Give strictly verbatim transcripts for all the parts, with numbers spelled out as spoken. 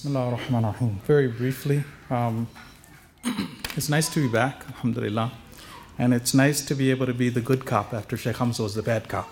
Bismillah ar-Rahman ar-Rahim. Very briefly, um, it's nice to be back, alhamdulillah. And it's nice to be able to be the good cop after Sheikh Hamza was the bad cop.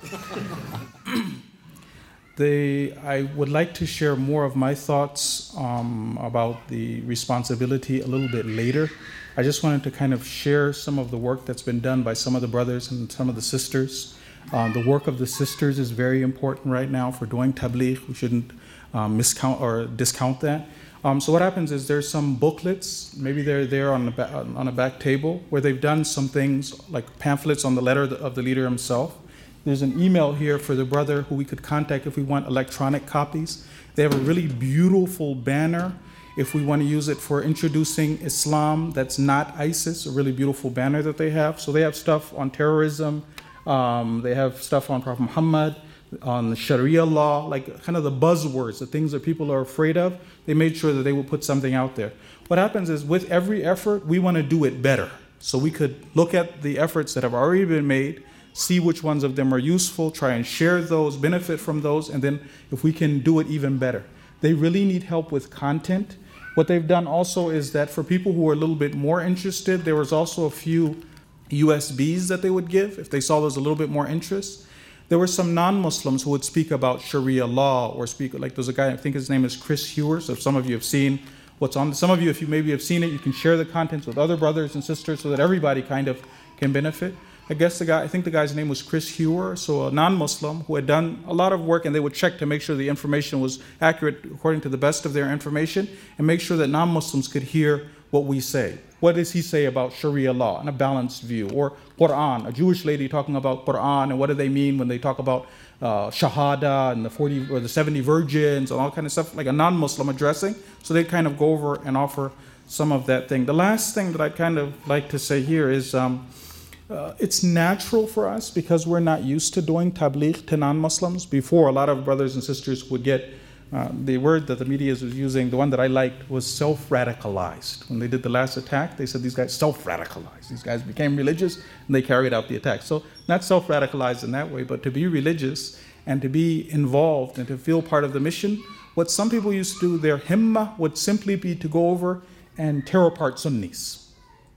they, I would like to share more of my thoughts um, about the responsibility a little bit later. I just wanted to kind of share some of the work that's been done by some of the brothers and some of the sisters. Um, the work of the sisters is very important right now for doing tabligh. We shouldn't um, miscount or discount that. Um, so what happens is there's some booklets, maybe they're there on, the ba- on a back table, where they've done some things like pamphlets on the letter of the leader himself. There's an email here for the brother who we could contact if we want electronic copies. They have a really beautiful banner if we want to use it for introducing Islam that's not ISIS, a really beautiful banner that they have. So they have stuff on terrorism, um, they have stuff on Prophet Muhammad, on the Sharia law, like kind of the buzzwords, the things that people are afraid of. They made sure that they would put something out there. What happens is with every effort, we want to do it better. So we could look at the efforts that have already been made, see which ones of them are useful, try and share those, benefit from those, and then if we can do it even better. They really need help with content. What they've done also is that for people who are a little bit more interested, there was also a few U S Bs that they would give if they saw there's a little bit more interest. There were some non-Muslims who would speak about Sharia law or speak, like there's a guy, I think his name is Chris Hewer. So if some of you have seen what's on, some of you, if you maybe have seen it, you can share the contents with other brothers and sisters so that everybody kind of can benefit. I guess the guy, I think the guy's name was Chris Hewer, so a non-Muslim who had done a lot of work, and they would check to make sure the information was accurate according to the best of their information and make sure that non-Muslims could hear what we say. What does he say about Sharia law in a balanced view? Or Quran, a Jewish lady talking about Quran, and what do they mean when they talk about uh, Shahada and the forty or the seventy virgins and all kind of stuff, like a non-Muslim addressing. So they kind of go over and offer some of that thing. The last thing that I'd kind of like to say here is um, uh, it's natural for us because we're not used to doing tabligh to non-Muslims. Before, a lot of brothers and sisters would get Uh, the word that the media was using, the one that I liked, was self-radicalized. When they did the last attack, they said these guys self-radicalized. These guys became religious and they carried out the attack. So not self-radicalized in that way, but to be religious and to be involved and to feel part of the mission. What some people used to do, their himma would simply be to go over and tear apart Sunnis.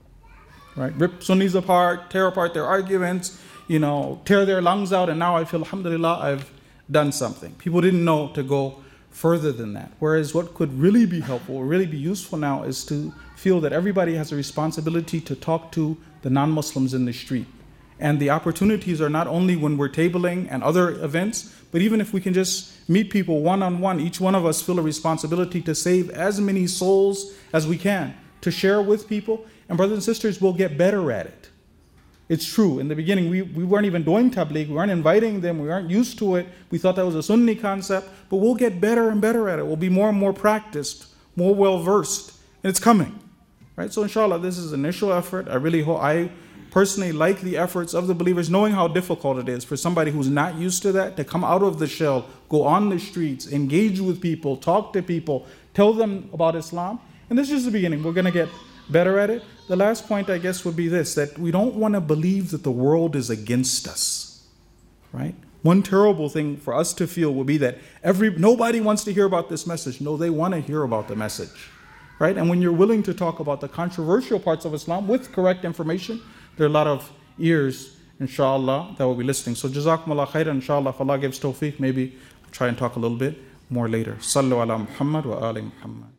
Right? Rip Sunnis apart, tear apart their arguments, you know, tear their lungs out, and now I feel, alhamdulillah, I've done something. People didn't know to go further than that. Whereas what could really be helpful, or really be useful now, is to feel that everybody has a responsibility to talk to the non-Muslims in the street. And the opportunities are not only when we're tabling and other events, but even if we can just meet people one-on-one, each one of us feel a responsibility to save as many souls as we can, to share with people. And brothers and sisters, we'll get better at it. It's true. In the beginning, we, we weren't even doing tabligh. We weren't inviting them. We weren't used to it. We thought that was a Sunni concept. But we'll get better and better at it. We'll be more and more practiced, more well-versed. And it's coming. Right? So inshallah, this is initial effort. I really hope, I personally like the efforts of the believers, knowing how difficult it is for somebody who's not used to that to come out of the shell, go on the streets, engage with people, talk to people, tell them about Islam. And this is just the beginning. We're going to get better at it. The last point, I guess, would be this, that we don't want to believe that the world is against us, right? One terrible thing for us to feel would be that every nobody wants to hear about this message. No, they want to hear about the message, right? And when you're willing to talk about the controversial parts of Islam with correct information, there are a lot of ears, inshallah, that will be listening. So jazakumullah khairan, inshallah, if Allah gives tawfiq, maybe I'll try and talk a little bit more later. Sallu ala Muhammad wa ali Muhammad.